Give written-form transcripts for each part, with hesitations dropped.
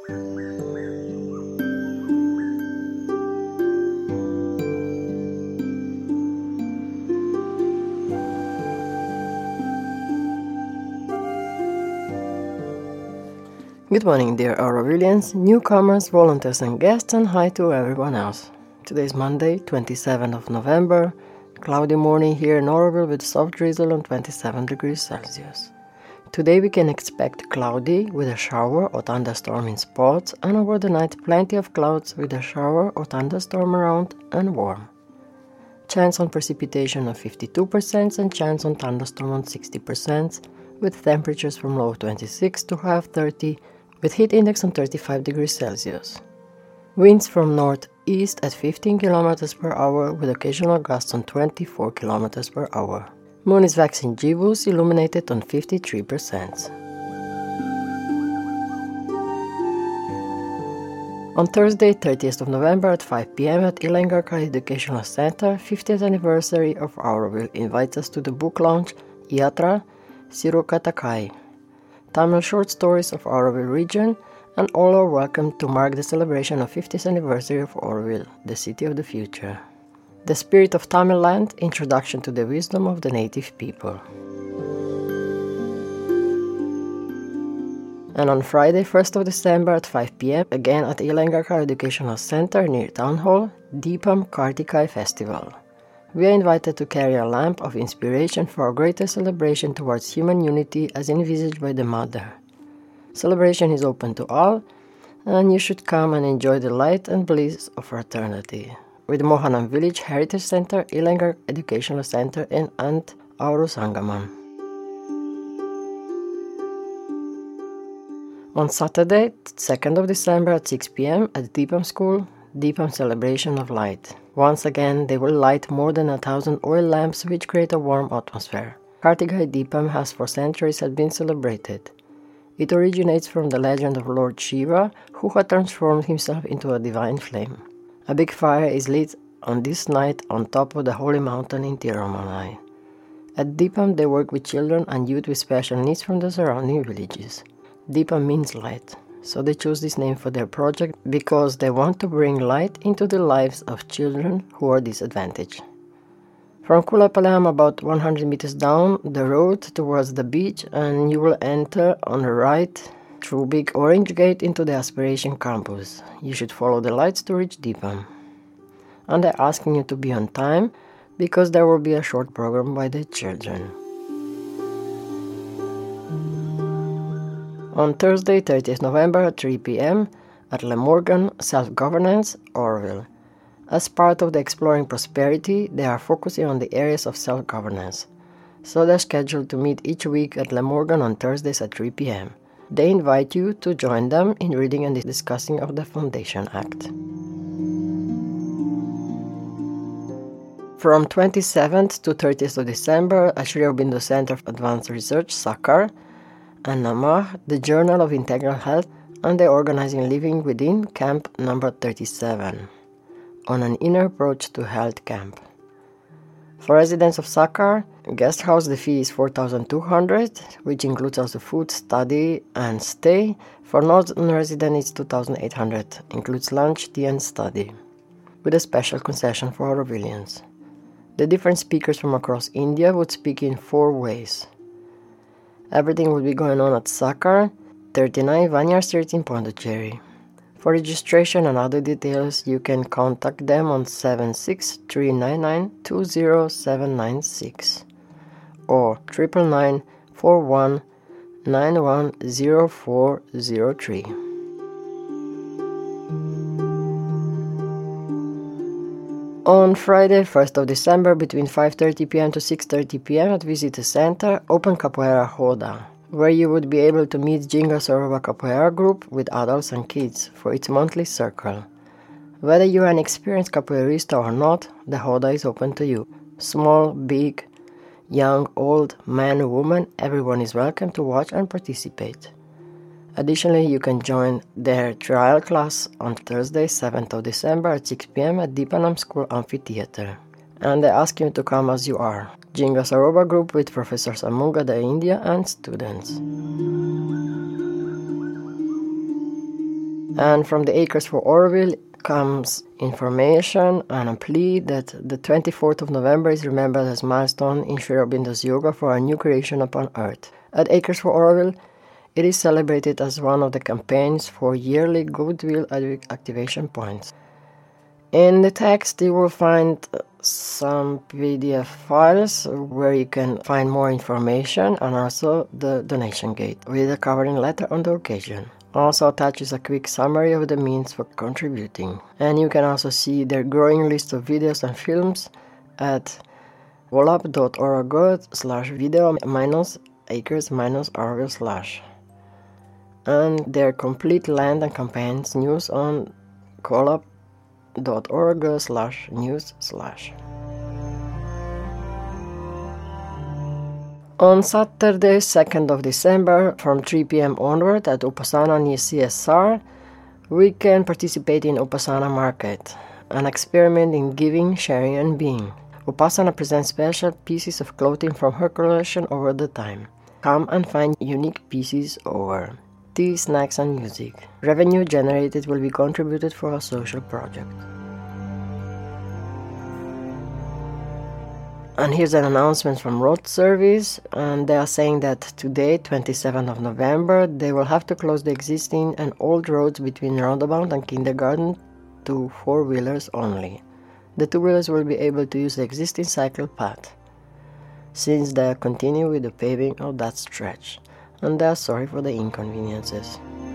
Good morning, dear Aurovilians, newcomers, volunteers and guests, and hi to everyone else. Today is Monday, 27th of November, cloudy morning here in Auroville with soft drizzle on 27 degrees Celsius. Today we can expect cloudy with a shower or thunderstorm in spots, and over the night plenty of clouds with a shower or thunderstorm around and warm. Chance on precipitation of 52% and chance on thunderstorm on 60%, with temperatures from low 26 to high of 30, with heat index on 35 degrees Celsius. Winds from northeast at 15 km per hour with occasional gusts on 24 km per hour. Moon is waxing gibbous, illuminated on 53%. On Thursday, 30th of November at 5 p.m. at Ilengarka Educational Center, 50th anniversary of Auroville invites us to the book launch Yatra Sirukatakai, Tamil short stories of Auroville region, and all are welcome to mark the celebration of 50th anniversary of Auroville, the city of the future. The Spirit of Tamil Land, Introduction to the Wisdom of the Native People. And on Friday, 1st of December at 5 p.m. again at Ilengarka Educational Center near Town Hall, Deepam Kartikai Festival. We are invited to carry a lamp of inspiration for a greater celebration towards human unity as envisaged by the Mother. Celebration is open to all, and you should come and enjoy the light and bliss of fraternity. With Mohanam Village Heritage Center, Ilengarka Educational Center and Auru Sangamam. On Saturday, 2nd of December at 6 p.m. at Deepam School, Deepam Celebration of Light. Once again, they will light more than 1,000 oil lamps which create a warm atmosphere. Kartikai Deepam has for centuries had been celebrated. It originates from the legend of Lord Shiva, who had transformed himself into a divine flame. A big fire is lit on this night on top of the holy mountain in Tirumalai. At Deepam, they work with children and youth with special needs from the surrounding villages. Deepam means light, so they chose this name for their project because they want to bring light into the lives of children who are disadvantaged. From Kulapalam, about 100 meters down the road towards the beach, and you will enter on the right through big orange gate into the Aspiration Campus. You should follow the lights to reach Deepam. And they're asking you to be on time because there will be a short program by the children. On Thursday, 30th November at 3 p.m. at Le Morgan Self-Governance, Auroville. As part of the Exploring Prosperity, they are focusing on the areas of self-governance. So they're scheduled to meet each week at Le Morgan on Thursdays at 3 p.m. They invite you to join them in reading and discussing of the Foundation Act. From 27th to 30th of December at Sri Aurobindo Center of Advanced Research, Sakar, and Namah, the Journal of Integral Health, and the Organizing Living Within Camp number 37, on an inner approach to health camp. For residents of Sakar, guest house, the fee is 4,200, which includes also food, study, and stay. For non-resident, it's 2,800, includes lunch, tea, and study, with a special concession for Aurovilians. The different speakers from across India would speak in 4 ways. Everything will be going on at Sakar, 39 Vineyard Street in Pondicherry. For registration and other details, you can contact them on 76399-20796 or 999-4191-0403. On Friday, 1st of December, between 5:30 p.m. to 6:30 p.m. at Visitor Center, open Capoeira Roda, where you would be able to meet Jinga Soroba Capoeira group with adults and kids for its monthly circle. Whether you are an experienced capoeirista or not, the Roda is open to you. Small, big, young, old, man, woman, everyone is welcome to watch and participate. Additionally, you can join their trial class on Thursday, 7th of December at 6 p.m. at Deepanam School Amphitheatre. And they ask you to come as you are. Jinga Saroba group with Professor Samunga de India and students. And from the Acres for Oroville comes information and a plea that the 24th of November is remembered as milestone in Sri Aurobindo's yoga for a new creation upon earth. At Acres for Oroville, it is celebrated as one of the campaigns for yearly goodwill activation points. In the text, you will find some PDF files where you can find more information and also the donation gate with a covering letter on the occasion. Also attaches a quick summary of the means for contributing. And you can also see their growing list of videos and films at volap.org/video-acres-oroville/. And their complete land and campaigns news on volap.org/news/. On Saturday, 2nd of December, from 3 p.m. onward at Upasana near CSR, we can participate in Upasana Market, an experiment in giving, sharing, and being. Upasana presents special pieces of clothing from her collection over the time. Come and find unique pieces over tea, snacks, and music. Revenue generated will be contributed for a social project. And here's an announcement from Road Service, and they are saying that today, 27th of November, they will have to close the existing and old roads between Roundabout and Kindergarten to four-wheelers only. The two-wheelers will be able to use the existing cycle path, since they continue with the paving of that stretch, and they are sorry for the inconveniences.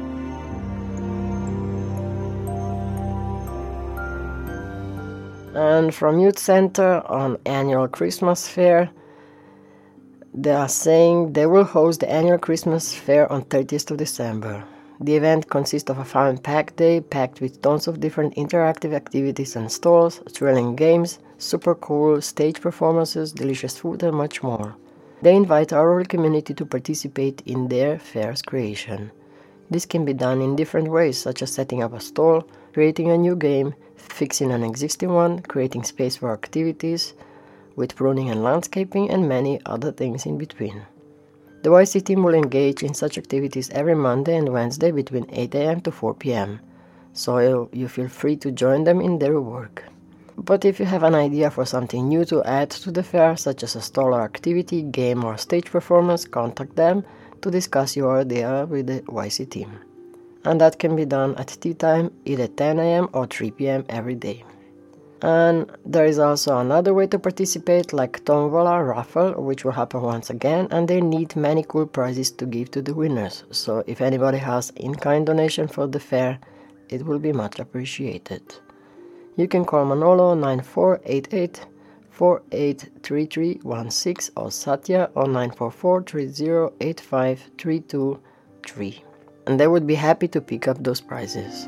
And from Youth Center on annual Christmas fair, they are saying they will host the annual Christmas fair on 30th of December. The event consists of a fun-packed day packed with tons of different interactive activities and stalls, thrilling games, super cool stage performances, delicious food, and much more. They invite our rural community to participate in their fair's creation. This can be done in different ways, such as setting up a stall, creating a new game, fixing an existing one, creating space for activities, with pruning and landscaping, and many other things in between. The YC team will engage in such activities every Monday and Wednesday between 8 a.m. to 4 p.m., so you feel free to join them in their work. But if you have an idea for something new to add to the fair, such as a stall or activity, game, or stage performance, contact them to discuss your idea with the YC team. And that can be done at tea time, either 10 a.m. or 3 p.m. every day. And there is also another way to participate, like Tombola raffle, which will happen once again, and they need many cool prizes to give to the winners. So if anybody has in-kind donation for the fair, it will be much appreciated. You can call Manolo 9488-483316 or Satya on 944-3085-323. And they would be happy to pick up those prizes.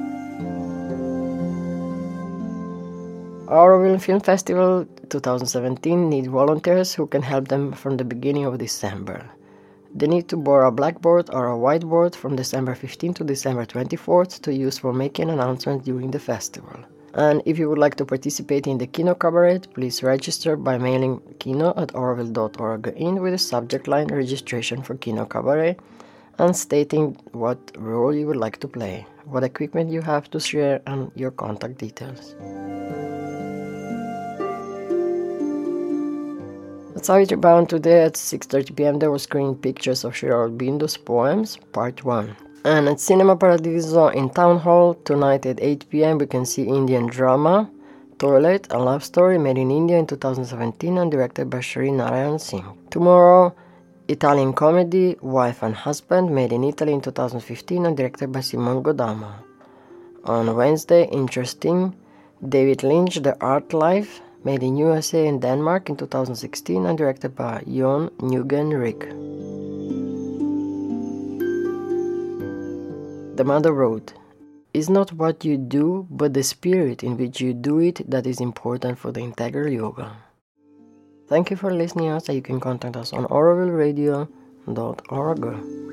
Auroville Film Festival 2017 need volunteers who can help them from the beginning of December. They need to borrow a blackboard or a whiteboard from December 15th to December 24th to use for making announcements during the festival. And if you would like to participate in the Kino Cabaret, please register by mailing kino@auroville.org in with the subject line registration for Kino Cabaret and stating what role you would like to play, what equipment you have to share, and your contact details. At Savitri Bhavan today at 6:30 p.m. they will screen pictures of Sri Aurobindo's poems, Part 1. And at Cinema Paradiso in Town Hall tonight at 8 p.m. we can see Indian drama, Toilet, a love story made in India in 2017 and directed by Sri Narayan Singh. Tomorrow, Italian comedy, Wife and Husband, made in Italy in 2015 and directed by Simone Godama. On Wednesday, Interesting, David Lynch, The Art Life, made in USA and Denmark in 2016 and directed by Jon Nguyen Rik. The Mother wrote, "It's not what you do, but the spirit in which you do it that is important for the integral yoga." Thank you for listening us, and you can contact us on aurovilleradio.org.